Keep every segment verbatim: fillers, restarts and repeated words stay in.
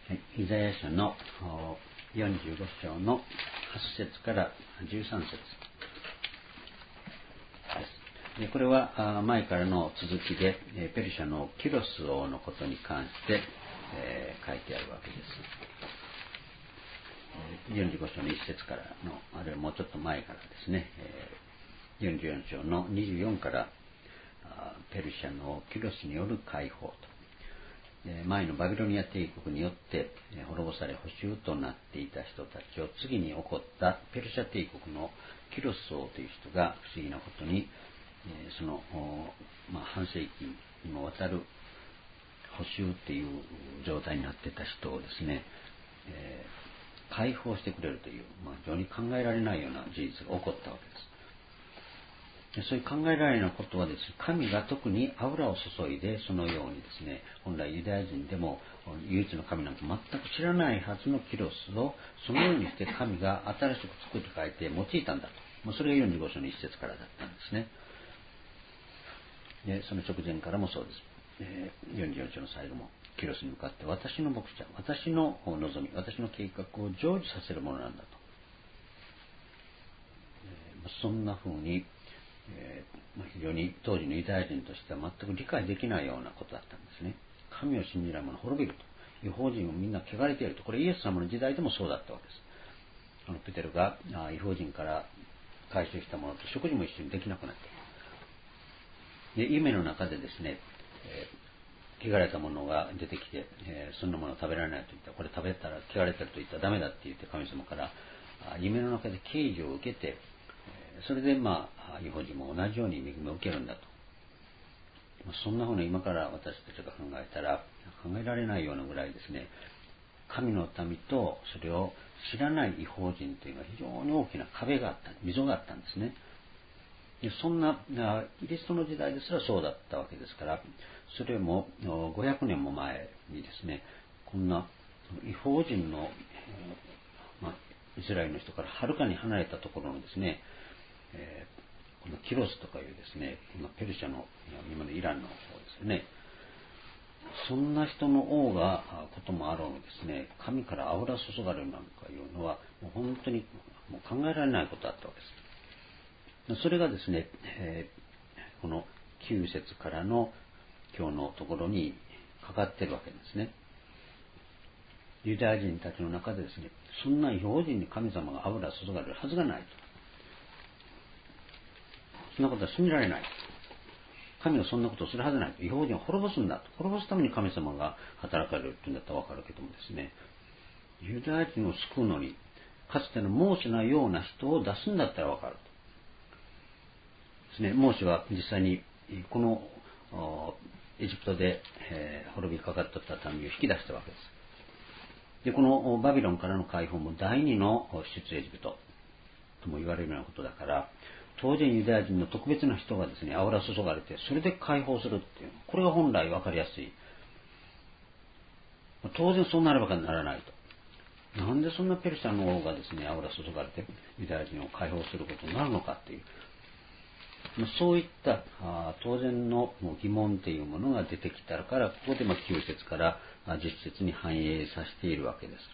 イザヤ書のよんじゅうご章のはち節からじゅうさん節です。でこれは前からの続きでペルシャのキュロス王のことに関して、えー、書いてあるわけです。よんじゅうご章のいち節からの、あるいはもうちょっと前からですね、よんじゅうよん章のにじゅうよんからペルシャのキュロスによる解放と、前のバビロニア帝国によって滅ぼされ捕囚となっていた人たちを次に起こったペルシャ帝国のキュロス王という人が不思議なことにその、まあ、半世紀にもわたる捕囚っていう状態になっていた人をですね、えー、解放してくれるという、まあ、非常に考えられないような事実が起こったわけです。そういう考えられないことはですね、神が特に油を注いでそのようにですね、本来ユダヤ人でも唯一の神なんか全く知らないはずのキュロスをそのようにして神が新しく作り変えて用いたんだと、まあ、それがよんじゅうご章のいち節からだったんですね。でその直前からもそうです。えー、よんじゅうよん章の最後もキュロスに向かって私の牧者、私の望み、私の計画を成就させるものなんだと、えー、そんな風にえーまあ、非常に当時のユダヤ人としては全く理解できないようなことだったんですね。神を信じない者滅びると、異邦人をみんな汚れていると、これイエス様の時代でもそうだったわけです。あのペテルが異邦人から回収したものと食事も一緒にできなくなっている。で夢の中でですね、えー、汚れたものが出てきて、えー、そんなものを食べられないと言ったら、これ食べたら汚れてると言ったらダメだって言って神様から夢の中で啓示を受けて、それでまあ異邦人も同じように恵みを受けるんだと、そんなふうに今から私たちが考えたら考えられないようなぐらいですね、神の民とそれを知らない異邦人というのは非常に大きな壁があった、溝があったんですね。でそんなキリストの時代ですらそうだったわけですから、それもごひゃくねんも前にですね、こんな異邦人の、まあ、イスラエルの人からはるかに離れたところのですね、えー、このキロスとかいうですね、ペルシャの今のイランの方ですよね、そんな人の王がこともあろうのですね、神から油注がれるなんかいうのはもう本当にもう考えられないことだったわけです。それがですね、えー、このきゅう節からの今日のところにかかっているわけですね。ユダヤ人たちの中でですね、そんな異邦人に神様が油注がれるはずがないと、そんなことは信じられない、神はそんなことをするはずないと、異邦人を滅ぼすんだと、滅ぼすために神様が働かれるっていうんだったら分かるけどもですね、ユダヤ人を救うのにかつてのモーセのような人を出すんだったら分かるとですね。モーセは実際にこのエジプトで滅びかかっていた民を引き出したわけです。でこのバビロンからの解放も第二の出エジプトとも言われるようなことだから、当然ユダヤ人の特別な人がですね、油注がれてそれで解放するっていう、これが本来分かりやすい。当然そうなるわけにならないと。なんでそんなペルシャの王がですね、油注がれてユダヤ人を解放することになるのかっていう、そういった当然の疑問というものが出てきたから、ここできゅう節からじゅっ節に反映させているわけです。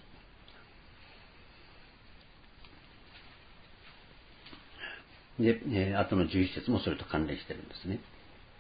で、えー、後のじゅういち節もそれと関連しているんですね。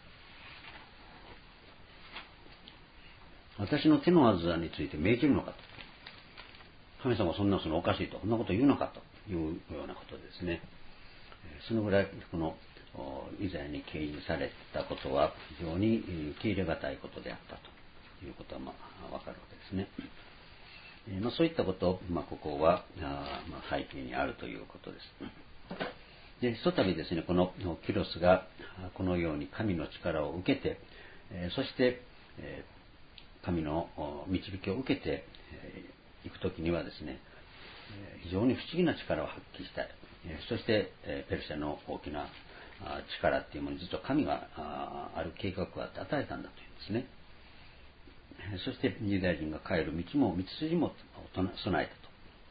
私の手の技について命じるのかと。神様はそんなそのおかしいと、そんなことを言うのかというようなことですね。そのぐらいこのイザヤに掲示されたことは非常に受け入れがたいことであったということはまあわかるわけですね。えーまあ、そういったこと、まあ、ここはあ、まあ、背景にあるということです。でひとたびですね、このキュロスがこのように神の力を受けて、えー、そして、えー、神の導きを受けてい、えー、くときにはですね、非常に不思議な力を発揮したい。そしてペルシャの大きな力っていうものに実は神がある計画を与えたんだというんですね。そしてユダヤ人が帰る道も道筋も備えた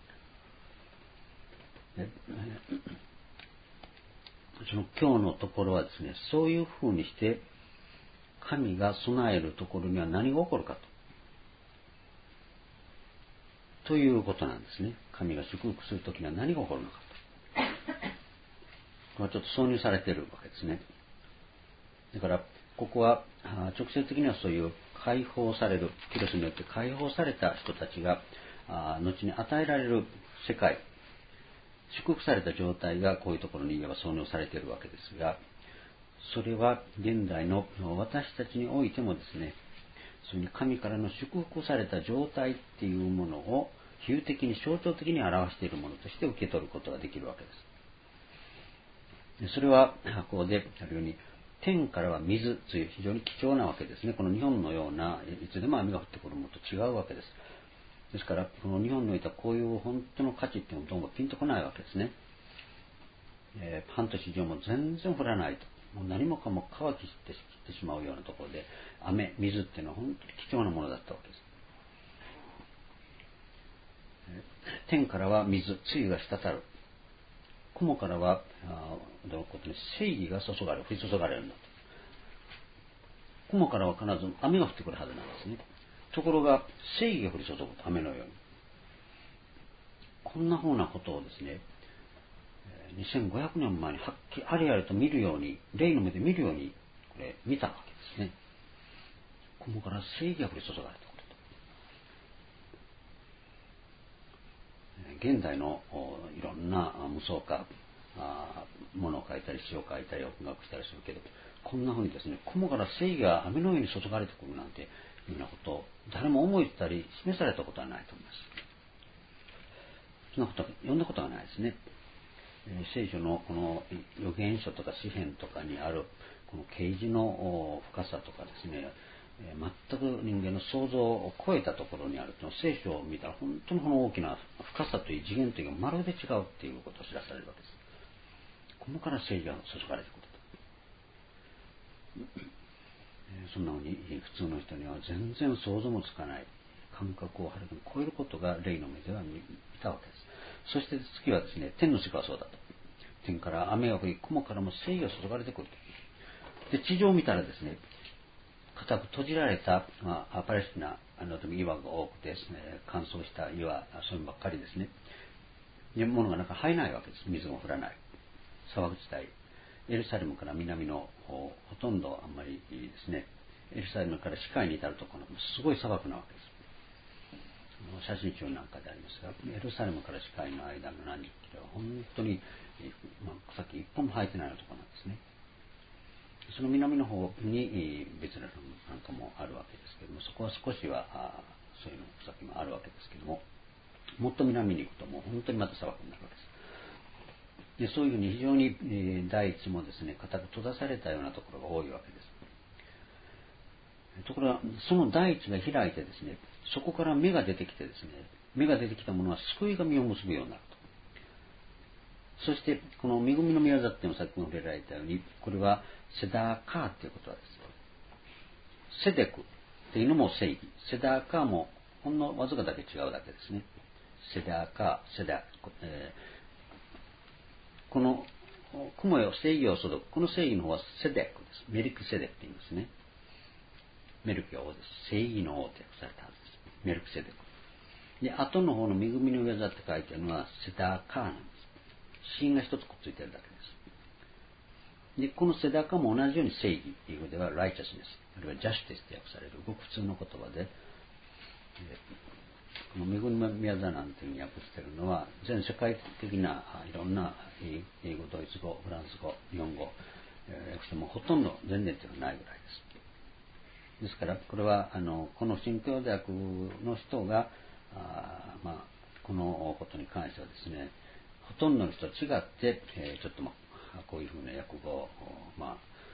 と。その今日のところはですね、そういうふうにして神が備えるところには何が起こるかと。 ということなんですね。神が祝福するときには何が起こるのかと。これはちょっと挿入されているわけですね。だからここは直接的にはそういう解放される、キリストによって解放された人たちが後に与えられる世界、祝福された状態がこういうところに言えば挿入されているわけですが、それは現代の私たちにおいてもですね、そういう神からの祝福された状態っていうものを比喩的に象徴的に表しているものとして受け取ることができるわけです。それはここであるように、天からは水という非常に貴重なわけですね。この日本のようないつでも雨が降ってくるものと違うわけです。ですからこの日本においてはこういう本当の価値っていうのはどうもピンとこないわけですね。えー、半年以上も全然降らないと、もう何もかも乾きしてきてしまうようなところで、雨水っていうのは本当に貴重なものだったわけです。えー、天からは水、露が滴る。雲からはどういうことに正義が注がれる、降り注がれるんだと。雲からは必ず雨が降ってくるはずなんですね。ところが正義が降り注ぐと、雨のように。こんなふうなことをですね、にせんごひゃくねんまえにはっきりありありと見るように、霊の目で見るようにこれ見たわけですね。雲から正義が降り注がれたことと。現代のいろんな無双家、物を書いたり詩を書いたり音楽したりするけど、こんなふうにですね、雲から正義が雨のように注がれてくるなんていうようなことを誰も思いたり示されたことはないと思います。そんなことは読んだことがないですね。聖書のこの預言書とか詩篇とかにあるこの啓示の深さとかですね、全く人間の想像を超えたところにあるというのは、聖書を見たら本当にこの大きな深さという次元というのがまるで違うっていうことを知らされるわけです。雲から正義が注がれてくると、そんなふうに普通の人には全然想像もつかない感覚をはるかに超えることが霊の目では見たわけです。そして次はですね、天の世界はそうだと。天から雨が降り、雲からも正義が注がれてくると。で、地上を見たらですね、固く閉じられた、まあ、パレスチナの岩が多くてですね、乾燥した岩、そういうのばっかりですね。で、物が中に入らないわけです。水も降らない。砂漠地帯。エルサレムから南のほとんどあんまりですね、エルサレムから視界に至るところもすごい砂漠なわけです。写真集なんかでありますが、エルサレムから視界の間の何十キロは本当に、まあ、さっき一本も生えてないところなんですね。その南の方に別ななんかもあるわけですけども、そこは少しはそういうの草木もあるわけですけども、もっと南に行くともう本当にまた砂漠になるわけです。でそういうふうに非常に、えー、大地もですね、固く閉ざされたようなところが多いわけです。ところがその大地が開いてですね、そこから芽が出てきてですね、芽が出てきたものは救いが実を結ぶようになると。そしてこの恵みの宮座っていうのをさっきも触れられたように、これはセダーカーっていうことはです。セデクっていうのも正義、セダーカーもほんのわずかだけ違うだけですね。セダーカー、セダー、えー、この雲よ正義を注ぐ、この正義の方はセデクです。メリクセデクって言いますね。メルクが王です。正義の王と訳されたはずです。メルクセデク。で、後の方の恵みの宮座って書いてあるのはセダーカーなんです。芯が一つくっついてるだけです。で、このセダーカーも同じように正義っていう意味ではライチャスネス、あるいはジャスティスと訳されるごく普通の言葉で、この恵みの宮座なんていうふうに訳しているのは全世界的ないろんな英語、ドイツ語、フランス語、日本語、訳してもほとんど全然というのはないぐらいです。ですからこれはあのこの新教大学の人があ、まあ、このことに関してはですね、ほとんどの人と違って、えー、ちょっと、まあ、こういうふうな訳語を、まあ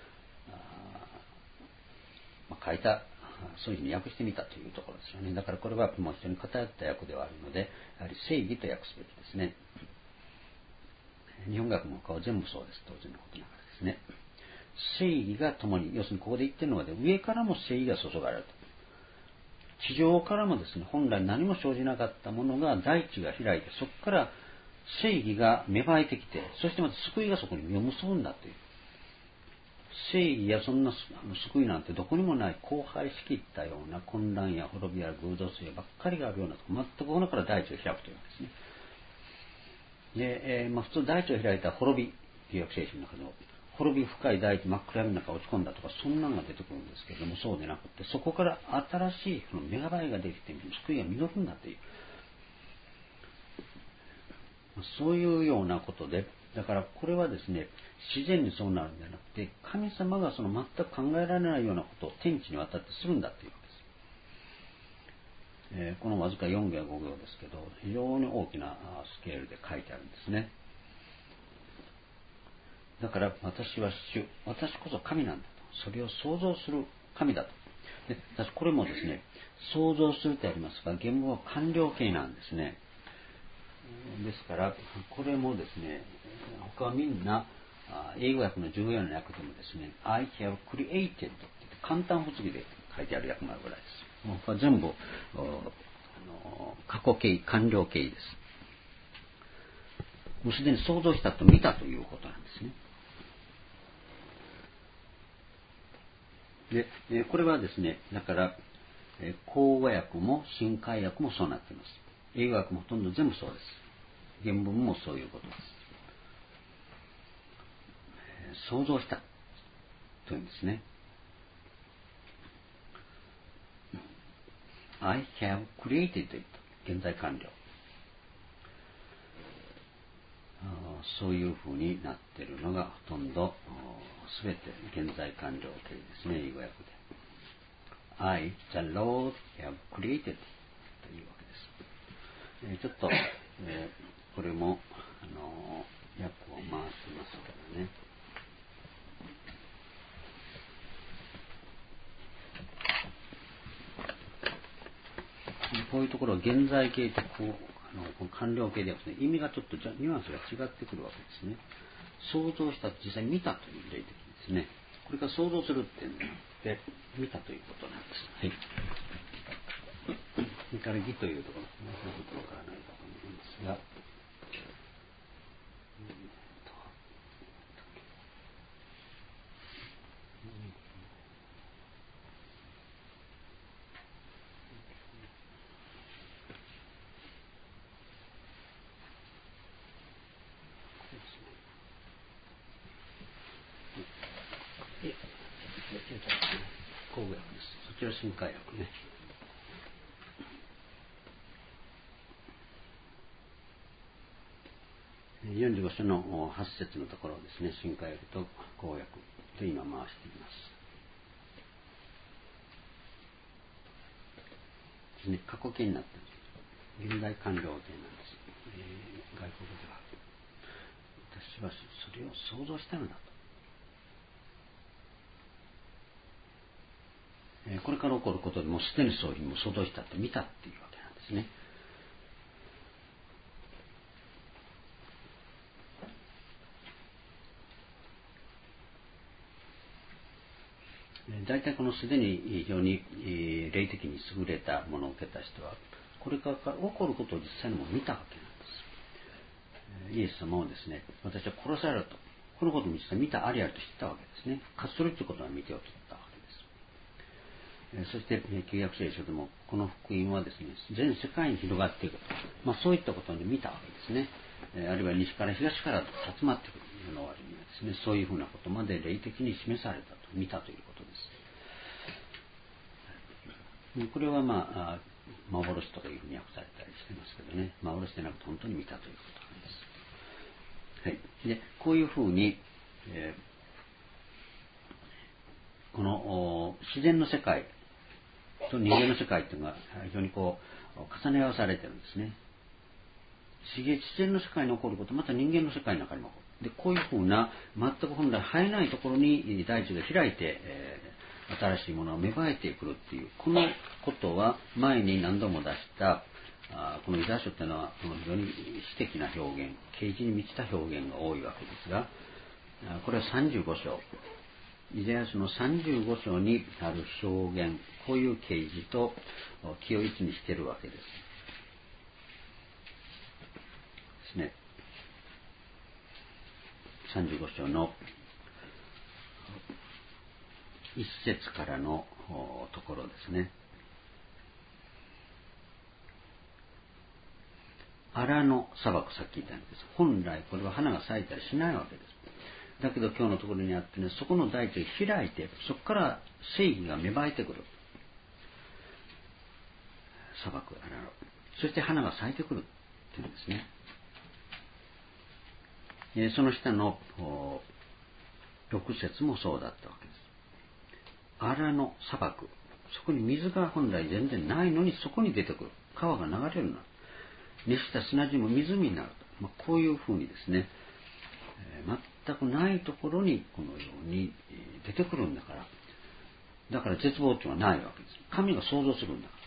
まあ、書いた、そういうふうに訳してみたというところですよね。だからこれはもう非常に偏った訳ではあるので、やはり正義と訳すべきですね。日本学の他は全部そうです。当然のことながらですね。正義が共に、要するにここで言ってるのは、ね、上からも正義が注がれると。地上からもですね、本来何も生じなかったものが大地が開いて、そこから正義が芽生えてきて、そしてまた救いがそこに実を結ぶんだという。 正義やそんな救いなんてどこにもない荒廃しきったような混乱や滅びや偶像性ばっかりがあるようなとこ、全くこのから大地を開くというわけですね。で、えーまあ、普通大地を開いたら滅び、旧約聖書の中の滅び深い大地真っ暗闇の中落ち込んだとか、そんなのが出てくるんですけれども、そうでなくて、そこから新しいその芽生えができて救いが実るんだという、そういうようなことで、だからこれはですね、自然にそうなるんじゃなくて、神様がその全く考えられないようなことを天地にわたってするんだというわけです。えー、このわずかよんぎょうごぎょうですけど、非常に大きなスケールで書いてあるんですね。だから私は主、私こそ神なんだと。それを創造する神だと。で、私これもですね、創造するとありますが、原文は完了形なんですね。ですから、これもですね、他はみんな、英語訳の重要な訳でもですね、I have created って簡単不次で書いてある訳もあるぐらいです。もうこれ全部、過去形、完了形です。もうすでに想像したと見たということなんですね。で、これはですね、だから、口語訳も新海訳もそうなっています。英語訳もほとんど全部そうです。原文もそういうことです。想像したというんですね。I have created it 現在完了。そういうふうになっているのがほとんどすべて現在完了形ですね、英語訳で。I, the Lord, have created というわけです。えー、ちょっと、えー、これも、あのー、訳を回しますからね。こういうところは現在形とこうあのこの完了形ではですね、意味がちょっとニュアンスが違ってくるわけですね。想像したと実際見たという例的ですね。これから想像するっていうのがあって見たということなんです。はい。それから義というところですね。ちょっとわからないかと思いますが。口語訳です。そちら新海訳ね。よんじゅうご章のはち節のところをですね、新海訳と口語訳と今回しています。ですね、過去形になっている。現在完了形なんです。えー、外国では。私はそれを想像したのだと。これから起こることでもうすでにそういうふうに想像したって見たっていうわけなんですね。大体このすでに非常に霊的に優れたものを受けた人はこれから起こることを実際にも見たわけなんです。イエス様はですね、私は殺されるとこのことを実際見たありありと知ったわけですね。勝ち取るということは見ておったわけです。そして旧約聖書でもこの福音はですね、全世界に広がっていくと、まあ、そういったことに見たわけですね。あるいは西から東から集まってくるの割にはですね、そういうふうなことまで霊的に示されたと見たということです。これはまあ幻とかいうふうに訳されたりしてますけどね、幻でなくて本当に見たということなんです。はい、でこういうふうに、えー、この自然の世界と人間の世界というのが非常にこう重ね合わされてるんですね。自然の世界に起こること、また人間の世界の中にも起こる。でこういうふうな全く本来生えないところに大地が開いて、えー、新しいものが芽生えてくるっていうこのことは前に何度も出したあこのイザヤ書というのはこの非常に詩的な表現、啓示に満ちた表現が多いわけですが、これはさんじゅうご章、イザヤ書のさんじゅうご章にある表現、こういう啓示と気を一にしているわけです。ですね。さんじゅうご章の一節からのところですね。荒野砂漠、さっき言ったんです。本来これは花が咲いたりしないわけです。だけど今日のところにあってね、そこの大地を開いて、そこから正義が芽生えてくる。砂漠、荒野。そして花が咲いてくるっていうんですね。その下のろく節もそうだったわけです。荒野砂漠、そこに水が本来全然ないのにそこに出てくる。川が流れるの。熱した砂地も湖になると。まあ、こういうふうにですね、全くないところにこのように出てくるんだから。だから絶望っていうのはないわけです。神が想像するんだから。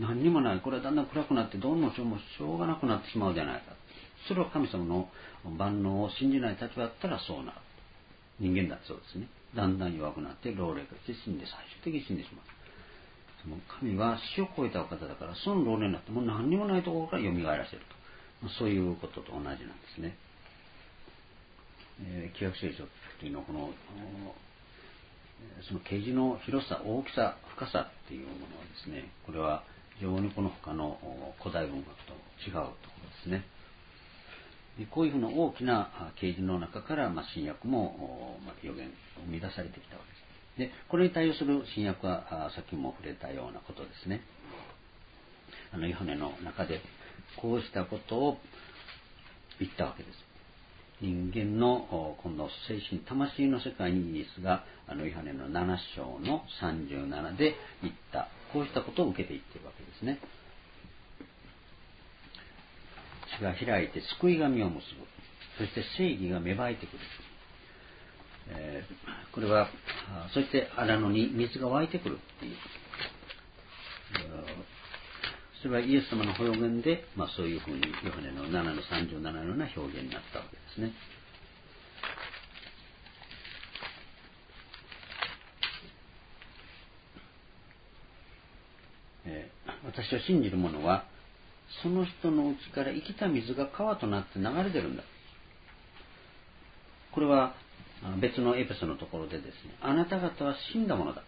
何にもない。これはだんだん暗くなってどんどんしょうがなくなってしまうじゃないか。それは神様の万能を信じない立場だったらそうなる。人間だってそうですね。だんだん弱くなって老齢化して死んで最終的に死んでしまう。その神は死を超えたお方だから、その老齢になってもう何にもないところから蘇らせると。そういうことと同じなんですね。えー、旧約聖書というのはこのその啓示の広さ、大きさ、深さっていうものはですね、これは非常にこの他の古代文学と違うところですね。でこういうふうな大きな啓示の中から、まあ、新約も、まあ、予言を生み出されてきたわけです。でこれに対応する新約はさっきも触れたようなことですね。あのヨハネの中でこうしたことを言ったわけです。人間のこの精神、魂の世界にイエスがあのヨハネのなな章のさんじゅうななで言った、こうしたことを受けていっているわけですね。血が開いて救い神を結ぶ。そして正義が芽生えてくる。えー、これは、そして荒野に水が湧いてくるっていう。それはイエス様の予言で、まあ、そういうふうにヨハネのななのさんじゅうななのような表現になったわけですね。えー、私は信じる者はその人のうちから生きた水が川となって流れてるんだ。これは別のエペソのところでですね、あなた方は死んだものだ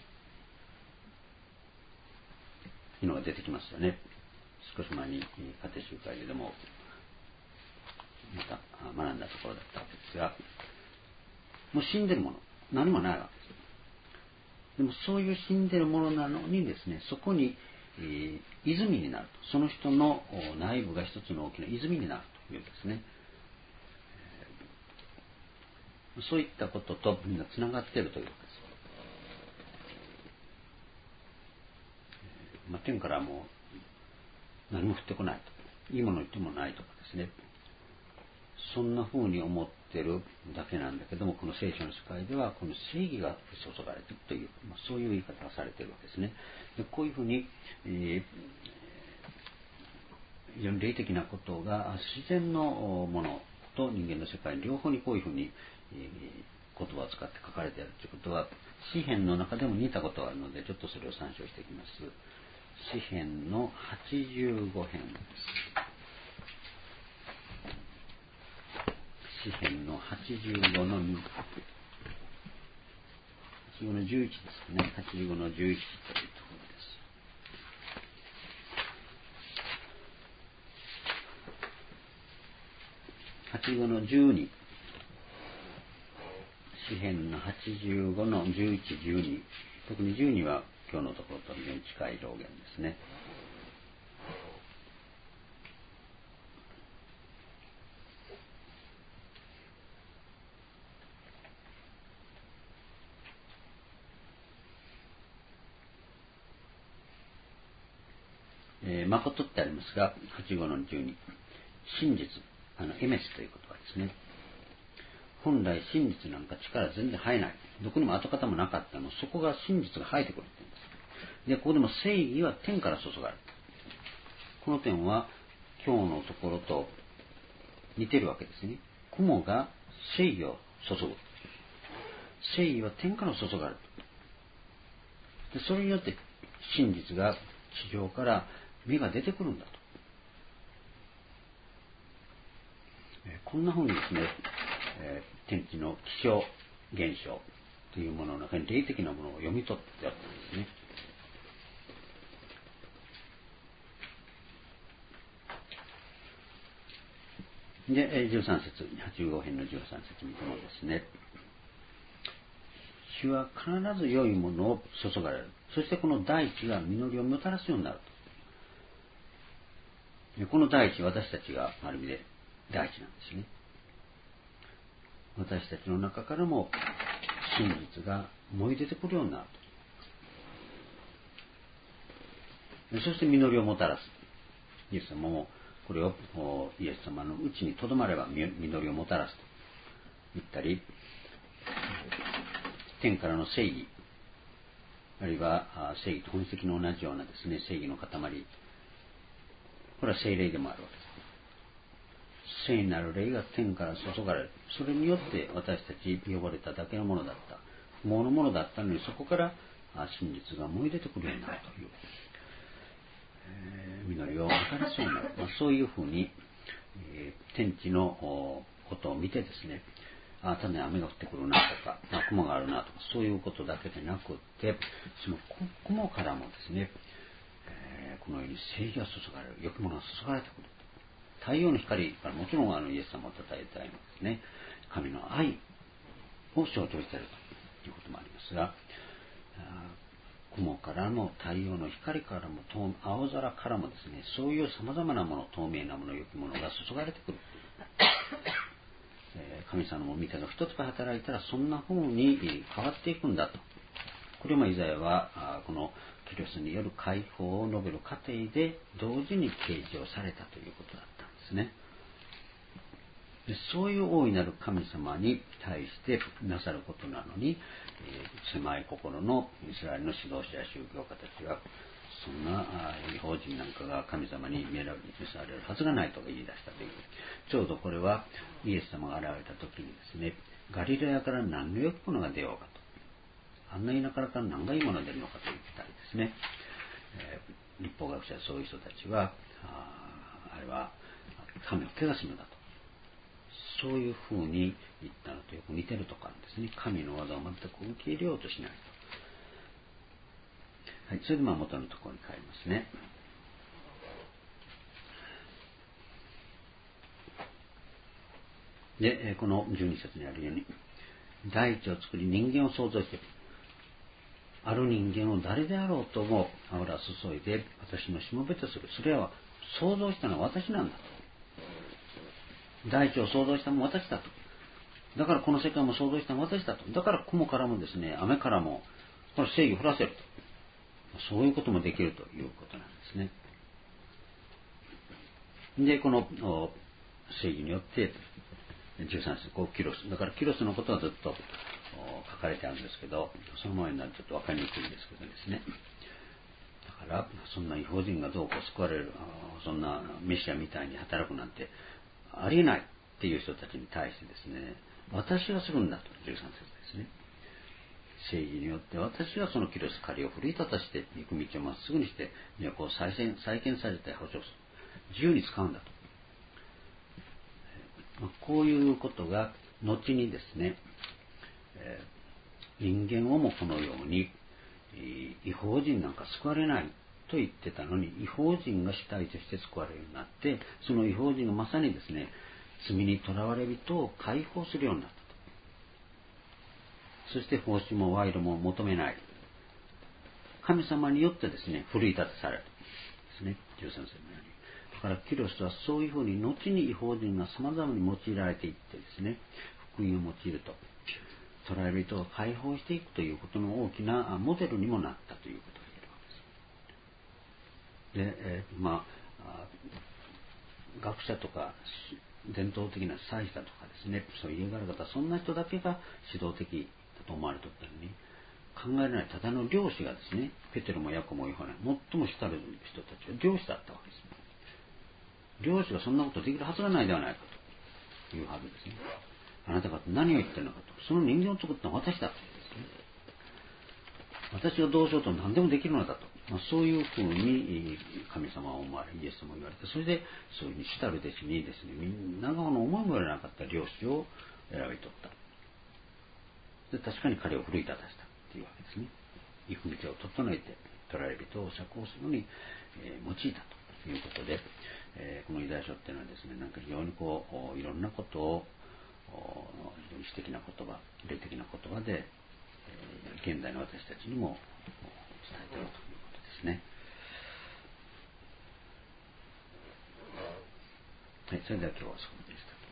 というのが出てきますよね。少し前に家庭集会でもまた学んだところだったわけですが、もう死んでるもの、何もないわけです。でもそういう死んでるものなのにですね、そこに、えー、泉になると。その人の内部が一つの大きな泉になるというですね。そういったこととみんなつながっているというわけです。まあ、天からもう何も降ってこないと。いいもの言ってもないとかですね。そんな風に思ってるだけなんだけども、この聖書の世界ではこの正義が注がれているという、まあ、そういう言い方がされているわけですね。でこういうふうに、えー、非常に霊的なことが自然のものと人間の世界両方にこういうふうに、えー、言葉を使って書かれているということは、詩編の中でも似たことがあるので、ちょっとそれを参照していきます。詩編のはちじゅうご編です。詩編のはちじゅうごのはちじゅうごのじゅういちですね。はちじゅうごのじゅういちというところです。はちじゅうごのじゅうに、詩編のはちじゅうごのじゅういち、じゅうに、特にじゅうには今日のところと非常に近い表現ですね。えー、誠ってありますが、はちじゅうごのじゅうに、真実、あのエメスという言葉ですね。本来真実なんか力全然生えない。どこにも跡形もなかったの。そこが真実が生えてくるって言うんです。で、ここでも正義は天から注がれる。この点は今日のところと似てるわけですね。雲が正義を注ぐ。正義は天から注がれる。でそれによって真実が地上から芽が出てくるんだと。こんなふうにですね、えー、天気の気象現象というものの中に霊的なものを読み取ってあったんですね。で、じゅうさん節、はちじゅうご編のじゅうさん節見てもですね、主は必ず良いものを注がれる。そしてこの大地が実りをもたらすようになると。この大地、私たちがある意味で大地なんですね。私たちの中からも真実が燃え出てくるようになると。そして実りをもたらす。イエス様もこれをイエス様のうちにとどまれば実りをもたらすと言ったり、天からの正義、あるいは正義と本質の同じようなですね、正義の塊、これは聖霊でもあるわけです。聖なる霊が天から注がれる。それによって私たち呼ばれただけのものだった。不毛のものだったのに、そこから真実が燃え出てくるようになるという、えー、実りをもたらすようになる。まあ、そういうふうに、えー、天地のことを見てですね、あ、ただに雨が降ってくるなとか、あ、雲があるなとか、そういうことだけでなくって、その雲からもですね、えー、このように正義が注がれる、良きものが注がれてくる。太陽の光からもちろんあのイエス様を称えたいのですね、神の愛を象徴しているということもありますが、雲からも太陽の光からも青空からもですね、そういうさまざまなもの、透明なもの、良きものが注がれてくる。神様の御手が一つが働いたらそんな風に変わっていくんだと。これもイザヤはこのキリストによる解放を述べる過程で同時に掲示をされたということだったんですね。でそういう大いなる神様に対してなさることなのに、えー、狭い心のイスラエルの指導者や宗教家たちは、そんな異邦人なんかが神様に見られるはずがないと言い出したという。ちょうどこれはイエス様が現れた時にですね、ガリラヤから何の良きものが出ようかと、あんな田舎から何がいいものが出るのかと言ったりですね、えー、立法学者そういう人たちは あ, あれは神を汚すのだと、そういうふうに言ったのとよく似てるところですね。神の技を全く受け入れようとしないと。はい、それでまあ元のところに帰りますね。で、このじゅうに節にあるように、大地を作り人間を創造している。ある人間を誰であろうとも油を注いで私のしもべとする。それは創造したのは私なんだと。大地を創造したのは私だと。だからこの世界も創造したのは私だと。だから雲からもですね、雨からもこの正義を降らせると。そういうこともできるということなんですね。で、この正義によってじゅうさん節、こうキロス、だからキロスのことはずっと書かれてあるんですけど、その前になるとちょっと分かりにくいんですけどですね。だからそんな異邦人がどうこう救われる、そんなメシアみたいに働くなんてありえないっていう人たちに対してですね、私がするんだとじゅうさん節ですね。正義によって私がそのキロス狩りを奮い立たして行く道をまっすぐにして都を再建再建されて保障する、自由に使うんだと。こういうことが後にですね、人間をもこのように異邦人なんか救われないと言ってたのに、異邦人が主体として救われるようになって、その異邦人がまさにですね、罪にとらわれ人を解放するようになったと。そして報酬も賄賂も求めない、神様によってですね奮い立たされるですね、じゅうさん節のように。だからキリストはそういうふうに後に異邦人がさまざまに用いられていってですね、福音を用いると捕らえる人を解放していくということの大きなモデルにもなったということが言えるわけです。で、えー、まあ学者とか伝統的な祭司だとかですね、そういう家柄方、そんな人だけが指導的だと思われておったのに、考えられないただの漁師がですね、ペテロもヤコもヨハネ、最も慕われる人たちは漁師だったわけです。漁師がそんなことできるはずがないではないかというはずですね。あなた方何を言ってるのかと。その人間を作ったのは私だとですね。私がどうしようと何でもできるのだと。まあ、そういうふうに神様は思われ、イエス様も言われて、それでそういうふうに主たる弟子にですね、みんなが思いもよらなかった漁師を選び取った。 して確かに彼を奮い立たせたというわけですね。行く道を整えて捕らえ人を釈放するのに、えー、用いたということで、えー、このイザヤ書っていうのはですね、なんか非常にこういろんなことを非常に詩的な言葉、霊的な言葉で、えー、現代の私たちにも伝えているということですね。はい、それでは今日はそこまでです。